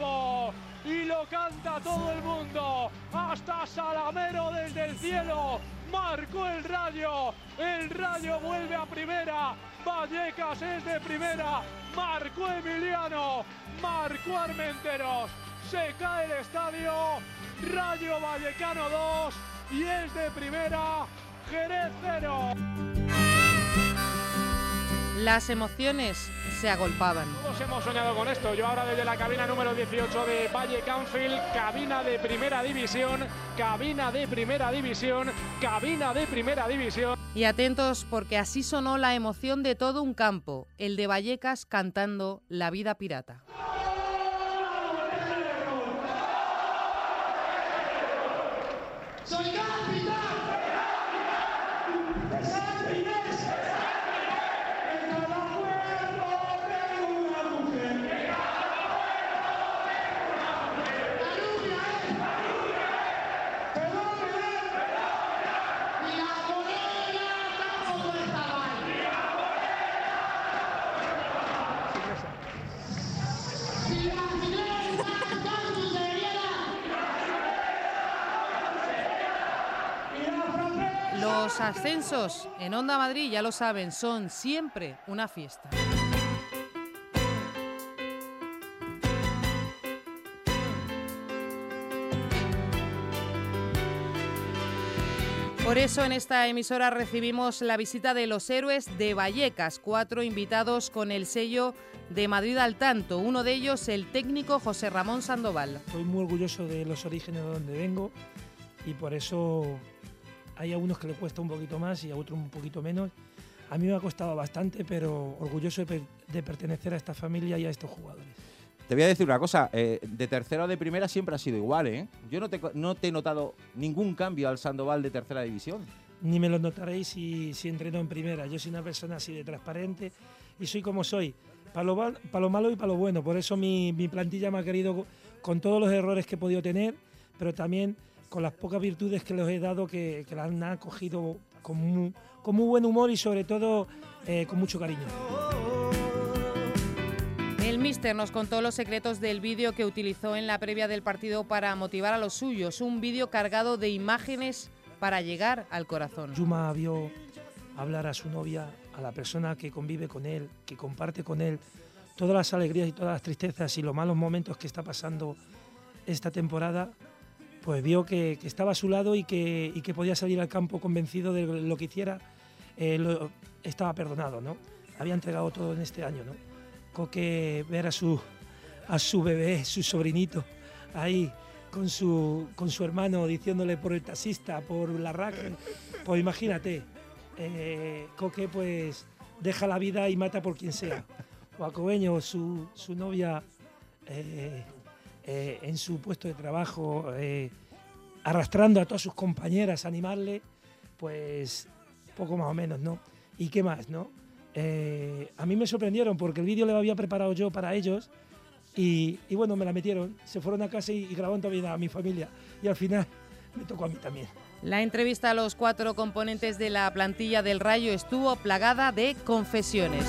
nuevo y lo canta todo el mundo. Hasta Salamero desde el cielo marcó el Rayo vuelve a primera, Vallecas es de primera, marcó Emiliano, marcó Armenteros, se cae el estadio, Rayo Vallecano 2 y es de primera, Jerez 0. Las emociones se agolpaban. Todos hemos soñado con esto. Yo ahora desde la cabina número 18 de Valle Canfield, cabina de primera división, cabina de primera división, cabina de primera división. Y atentos porque así sonó la emoción de todo un campo, el de Vallecas cantando La vida pirata. ¡Soy capitán! Los ascensos en Onda Madrid, ya lo saben, son siempre una fiesta. Por eso en esta emisora recibimos la visita de los héroes de Vallecas, 4 invitados con el sello de Madrid al tanto, uno de ellos el técnico José Ramón Sandoval. Estoy muy orgulloso de los orígenes de donde vengo y por eso hay a unos que le cuesta un poquito más y a otros un poquito menos. A mí me ha costado bastante, pero orgulloso de pertenecer a esta familia y a estos jugadores. Te voy a decir una cosa, de tercera o de primera siempre ha sido igual, ¿eh? Yo no te he notado ningún cambio al Sandoval de tercera división. Ni me lo notaréis si entreno en primera. Yo soy una persona así de transparente y soy como soy, para lo malo y para lo bueno. Por eso mi plantilla me ha querido con todos los errores que he podido tener, pero también con las pocas virtudes que les he dado, que las han acogido con muy buen humor y sobre todo con mucho cariño. El míster nos contó los secretos del vídeo que utilizó en la previa del partido para motivar a los suyos, un vídeo cargado de imágenes para llegar al corazón. Yuma vio hablar a su novia, a la persona que convive con él, que comparte con él todas las alegrías y todas las tristezas y los malos momentos que está pasando esta temporada, pues vio que estaba a su lado y que podía salir al campo convencido de lo que hiciera, estaba perdonado, ¿no? Había entregado todo en este año, ¿no? Coque ver a su bebé, su sobrinito, ahí con su hermano diciéndole por el taxista, por la raca, pues imagínate, Coque pues deja la vida y mata por quien sea. O a Cobeño, su novia en su puesto de trabajo, arrastrando a todas sus compañeras a animarle, pues poco más o menos, ¿no? ¿Y qué más, no? A mí me sorprendieron porque el vídeo lo había preparado yo para ellos y bueno, me la metieron, se fueron a casa y grabaron también a mi familia y al final me tocó a mí también. La entrevista a los 4 componentes de la plantilla del Rayo estuvo plagada de confesiones.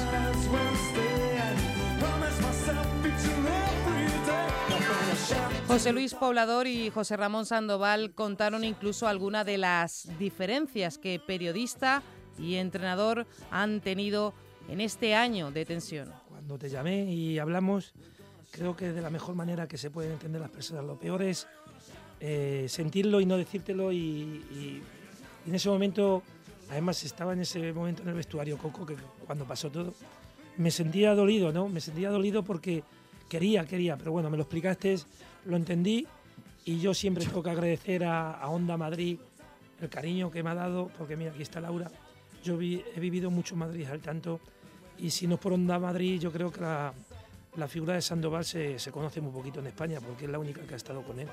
José Luis Poblador y José Ramón Sandoval contaron incluso algunas de las diferencias que periodista y entrenador han tenido en este año de tensión. Cuando te llamé y hablamos, creo que de la mejor manera que se pueden entender las personas. Lo peor es sentirlo y no decírtelo y en ese momento, además estaba en ese momento en el vestuario Coco, que cuando pasó todo, me sentía dolido, ¿no? Me sentía dolido porque quería, pero bueno, me lo explicaste, lo entendí y yo siempre tengo que agradecer a Onda Madrid el cariño que me ha dado, porque mira, aquí está Laura. Yo he vivido mucho en Madrid al tanto y si no es por Onda Madrid, yo creo que la figura de Sandoval se conoce muy poquito en España porque es la única que ha estado con él.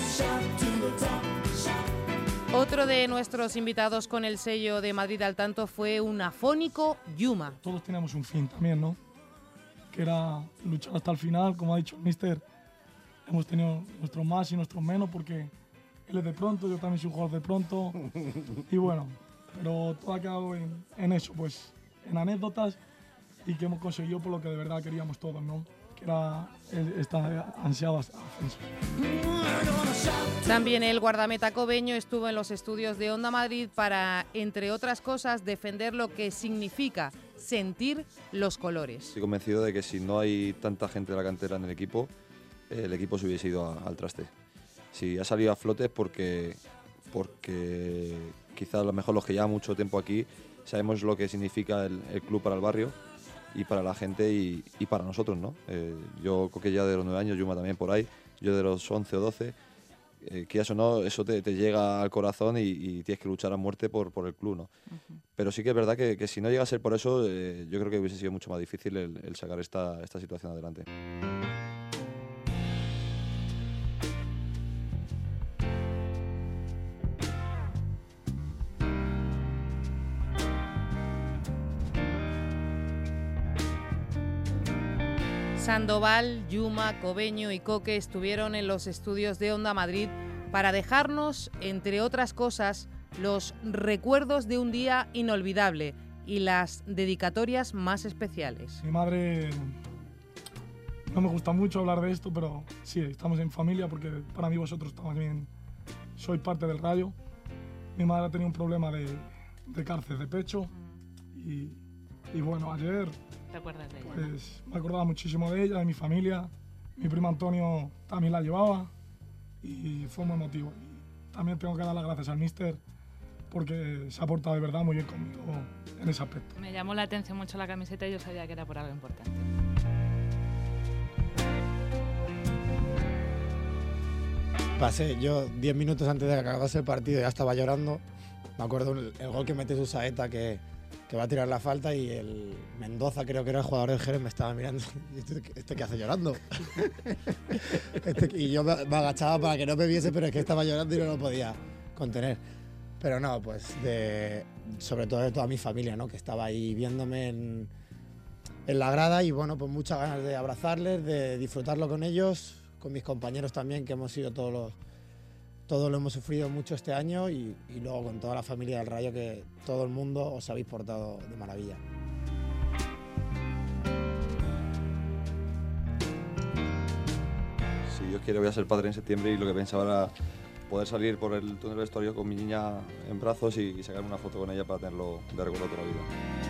Otro de nuestros invitados con el sello de Madrid al tanto fue un afónico Yuma. Todos teníamos un fin también, ¿no? Que era luchar hasta el final, como ha dicho el míster. Hemos tenido nuestros más y nuestros menos porque él es de pronto, yo también soy un jugador de pronto. Y bueno, pero todo ha quedado en eso, pues en anécdotas y que hemos conseguido por lo que de verdad queríamos todos, ¿no? que era esta ansiada ascenso. También el guardameta cobeño estuvo en los estudios de Onda Madrid para, entre otras cosas, defender lo que significa sentir los colores. Estoy convencido de que si no hay tanta gente de la cantera en el equipo se hubiese ido al traste. Si ha salido a flote es porque quizás a lo mejor los que llevan mucho tiempo aquí sabemos lo que significa el club para el barrio y para la gente y para nosotros, ¿no? Yo creo que ya de los 9 años, Yuma también por ahí, yo de los 11 o 12, que eso no, eso te llega al corazón y tienes que luchar a muerte por el club, ¿no? Pero sí que es verdad que si no llega a ser por eso, yo creo que hubiese sido mucho más difícil el sacar esta situación adelante. Sandoval, Yuma, Cobeño y Coque estuvieron en los estudios de Onda Madrid para dejarnos, entre otras cosas, los recuerdos de un día inolvidable y las dedicatorias más especiales. Mi madre, no me gusta mucho hablar de esto, pero sí, estamos en familia porque para mí vosotros también sois parte del Rayo. Mi madre ha tenido un problema de cáncer de pecho y bueno, ayer... ¿Te acuerdas de ella? Pues me acordaba muchísimo de ella, de mi familia. Mi primo Antonio también la llevaba y fue muy emotivo. Y también tengo que dar las gracias al míster porque se ha portado de verdad muy bien conmigo en ese aspecto. Me llamó la atención mucho la camiseta y yo sabía que era por algo importante. Pasé, yo 10 minutos antes de que acabase el partido ya estaba llorando. Me acuerdo el gol que mete Susaeta que va a tirar la falta y el Mendoza, creo que era el jugador del Jerez, me estaba mirando. ¿Este qué hace llorando? Y yo me agachaba para que no me viese, pero es que estaba llorando y no lo podía contener. Pero no, pues sobre todo de toda mi familia, ¿no? Que estaba ahí viéndome en la grada y bueno, pues muchas ganas de abrazarles, de disfrutarlo con ellos, con mis compañeros también, que hemos sido todos lo hemos sufrido mucho este año y luego con toda la familia del Rayo, que todo el mundo os habéis portado de maravilla. Si Dios quiere voy a ser padre en septiembre y lo que pensaba era poder salir por el túnel del vestuario con mi niña en brazos y sacarme una foto con ella para tenerlo de recuerdo toda la vida.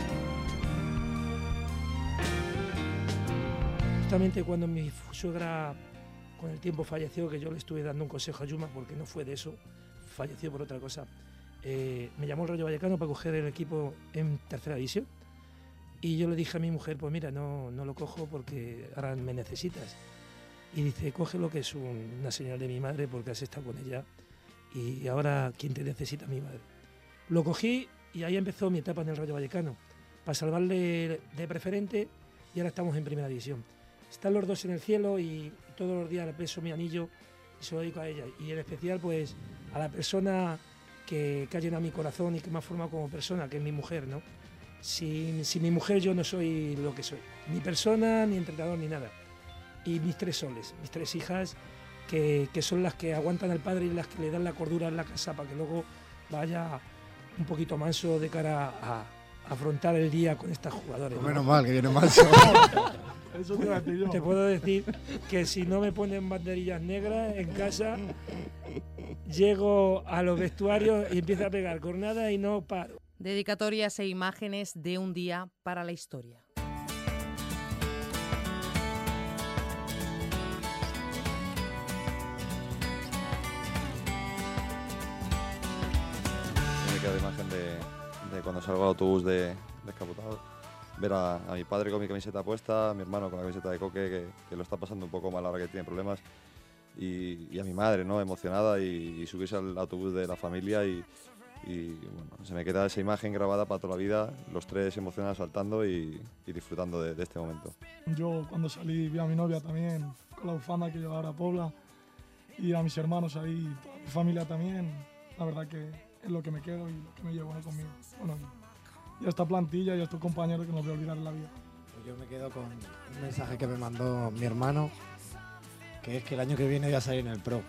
Justamente cuando mi suegra con el tiempo falleció, que yo le estuve dando un consejo a Yuma porque no fue de eso, falleció por otra cosa. Me llamó el Rayo Vallecano para coger el equipo en tercera división y yo le dije a mi mujer, pues mira, no lo cojo porque ahora me necesitas. Y dice, cógelo, que es una señal de mi madre porque has estado con ella y ahora quien te necesita, mi madre. Lo cogí y ahí empezó mi etapa en el Rayo Vallecano, para salvarle de preferente y ahora estamos en primera división. Están los dos en el cielo y todos los días le peso mi anillo y se lo dedico a ella. Y en especial pues a la persona que ha llenado mi corazón y que me ha formado como persona, que es mi mujer, ¿no? Sin mi mujer yo no soy lo que soy, ni persona, ni entrenador, ni nada. Y mis 3 soles, mis 3 hijas, que son las que aguantan al padre y las que le dan la cordura en la casa para que luego vaya un poquito manso de cara a afrontar el día con estas jugadoras. Pues menos mal que viene manso. Eso te iba a decir yo. Te puedo decir que si no me ponen banderillas negras en casa, llego a los vestuarios y empiezo a pegar cornada y no paro. Dedicatorias e imágenes de un día para la historia. Me queda la imagen de cuando salgo al autobús descapotado, ver a mi padre con mi camiseta puesta, a mi hermano con la camiseta de Coque, que lo está pasando un poco mal ahora que tiene problemas, y a mi madre, ¿no?, emocionada, y subirse al autobús de la familia y bueno, se me queda esa imagen grabada para toda la vida, los 3 emocionados saltando y disfrutando de este momento. Yo cuando salí vi a mi novia también con la bufanda que llevaba a Pobla y a mis hermanos ahí, toda mi familia también. La verdad que es lo que me quedo y lo que me llevo conmigo. Bueno, y a esta plantilla y a estos compañeros que no voy a olvidar en la vida. Yo me quedo con un mensaje que me mandó mi hermano, que es que el año que viene voy a salir en el Pro.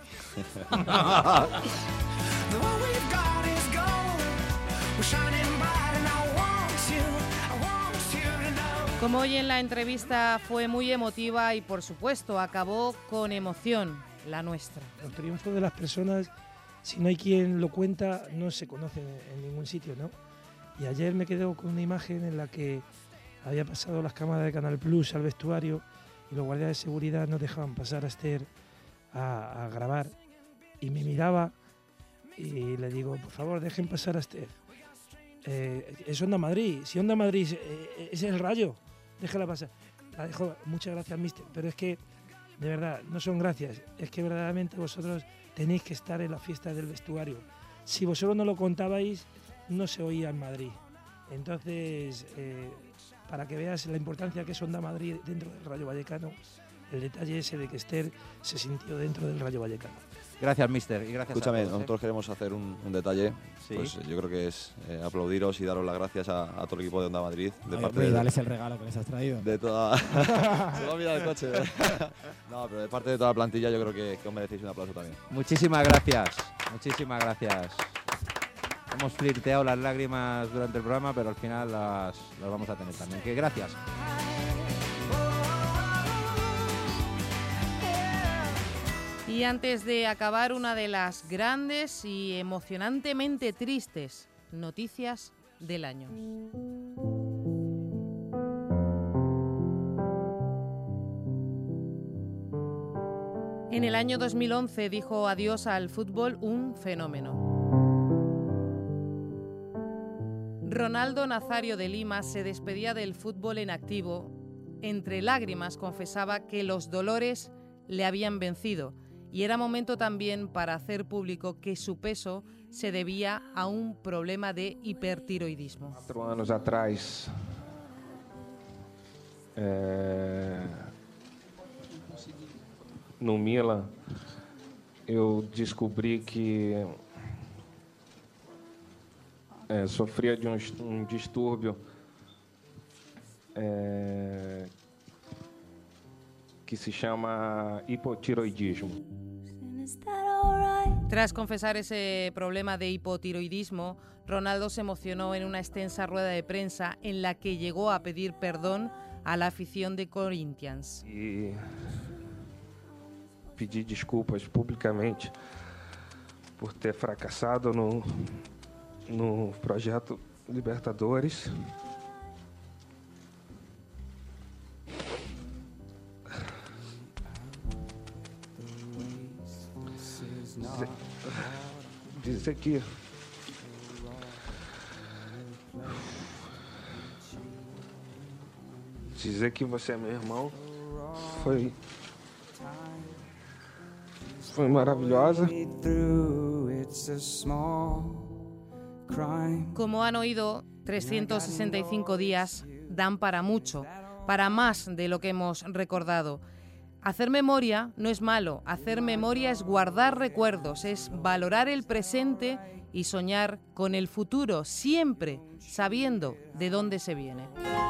Como hoy en la entrevista fue muy emotiva y por supuesto acabó con emoción, la nuestra. El triunfo de las personas, si no hay quien lo cuenta, no se conoce en ningún sitio, ¿no? Y ayer me quedé con una imagen en la que había pasado las cámaras de Canal Plus al vestuario y los guardias de seguridad no dejaban pasar a Esther a grabar. Y me miraba y le digo, por favor, dejen pasar a Esther. Es Onda Madrid, si Onda Madrid es el Rayo, déjala pasar. La dejo, muchas gracias, mister, pero es que, de verdad, no son gracias, es que verdaderamente vosotros tenéis que estar en la fiesta del vestuario. Si vosotros no lo contabais, no se oía en Madrid. Entonces, para que veas la importancia que es Onda Madrid dentro del Rayo Vallecano, el detalle ese de que Esther se sintió dentro del Rayo Vallecano. Gracias, mister, y gracias Escúchame, a todos. nosotros queremos hacer un detalle. Sí. Pues yo creo que es aplaudiros y daros las gracias a todo el equipo de Onda Madrid. De parte Oye, de dales el regalo que les has traído. De toda. Se va a mirar el coche. No, pero de parte de toda la plantilla, yo creo que os merecéis un aplauso también. Muchísimas gracias, muchísimas gracias. Hemos flirteado las lágrimas durante el programa, pero al final las vamos a tener también. Que gracias. Y antes de acabar, una de las grandes y emocionantemente tristes noticias del año. En el año 2011 dijo adiós al fútbol un fenómeno. Ronaldo Nazario de Lima se despedía del fútbol en activo. Entre lágrimas confesaba que los dolores le habían vencido y era momento también para hacer público que su peso se debía a un problema de hipertiroidismo. 4 anos atrás, no Milan, eu descobri que sofria de um distúrbio que se llama hipotiroidismo. Tras confesar ese problema de hipotiroidismo, Ronaldo se emocionó en una extensa rueda de prensa en la que llegó a pedir perdón a la afición de Corinthians. E pedi desculpas publicamente por ter fracassado no projeto Libertadores. Dizer que você é meu irmão foi maravillosa. Como han oído, 365 días dan para mucho, para más de lo que hemos recordado. Hacer memoria no es malo, hacer memoria es guardar recuerdos, es valorar el presente y soñar con el futuro, siempre sabiendo de dónde se viene.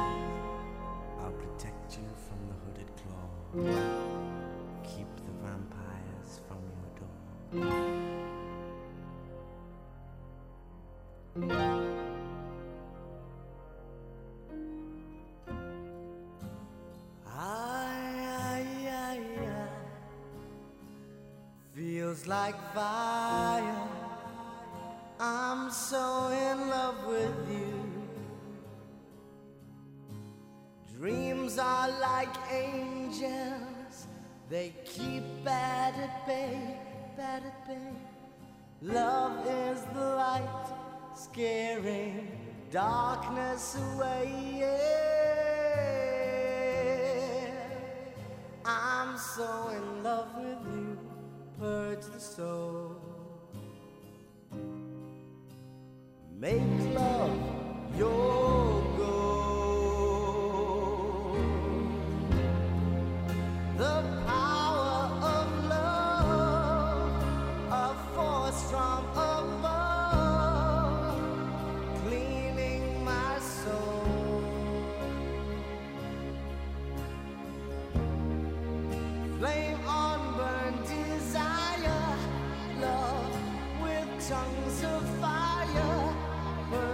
Feels like fire. I'm so in love with you. Dreams are like angels. They keep bad at bay, bad at bay. Love is the light, scaring darkness away. Yeah. I'm so in love with you. Purge the soul. Make love your goal. The power of love, a force from above, cleaning my soul. Flame on burn desire, love with tongues of fire.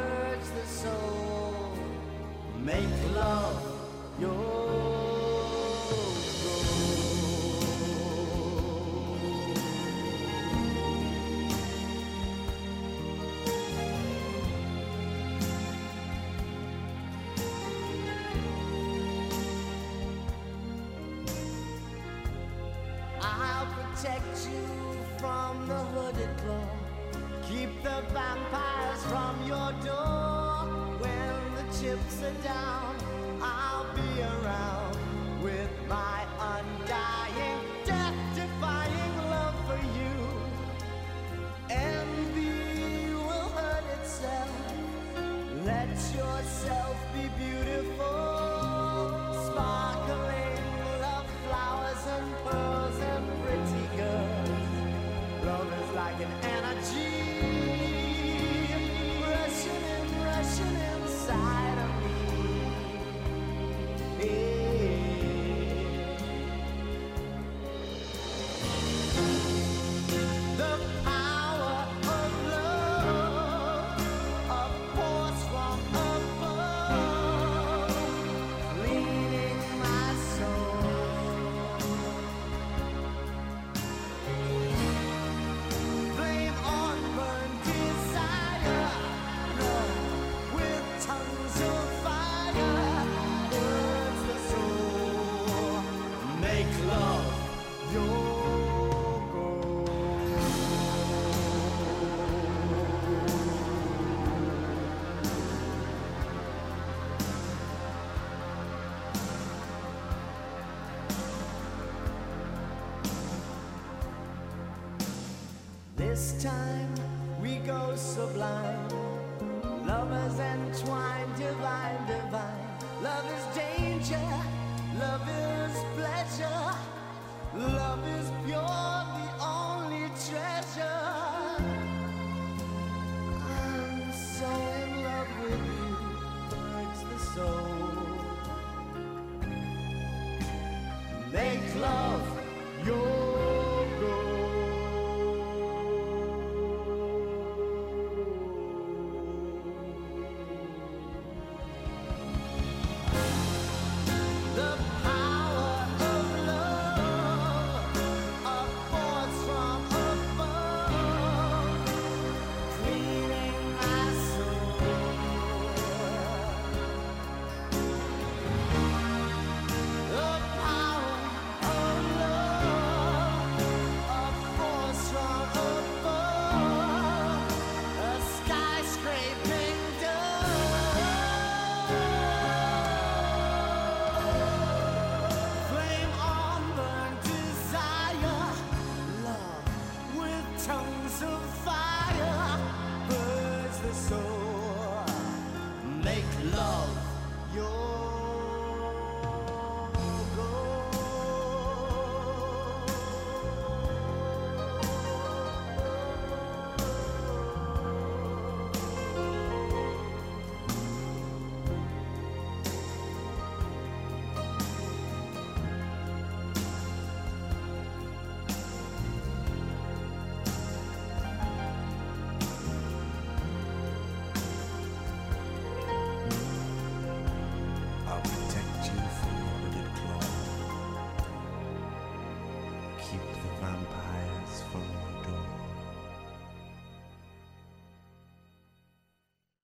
I'll protect you from the hooded claw. Keep the vampires from your door. When the chips are down, I'll be around with my undying, death-defying love for you. Envy will hurt itself. Let yourself be beautiful. Sparkling love flowers and pearls and pretty girls. Love is like an energy rushing inside of me. The power of love, a force from above, leading my soul. Flame on, burn desire, love with tongues of fire, burns the soul. Make love your This time we go sublime. Lovers entwined, divine, divine. Love is danger, love is pleasure, love is pure.